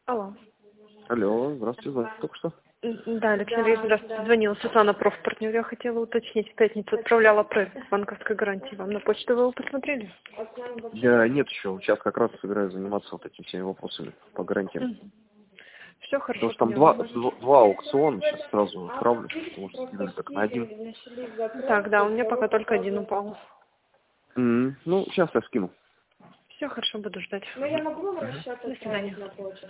Алло. Алло, здравствуйте, звоните только что. Да, Александр, здравствуйте. Звонила Светлана, профпартнер. Я хотела уточнить. В пятницу отправляла проект банковской гарантии вам на почту. Вы его посмотрели? Я нет еще, сейчас как раз собираюсь заниматься вот этими всеми вопросами по гарантиям. Все Потому хорошо, что там два аукциона, сейчас сразу отправлю, потому что скидывали так на один. Так, да, у меня пока только один упал. Ну, сейчас я скину. Все хорошо, буду ждать. До свидания.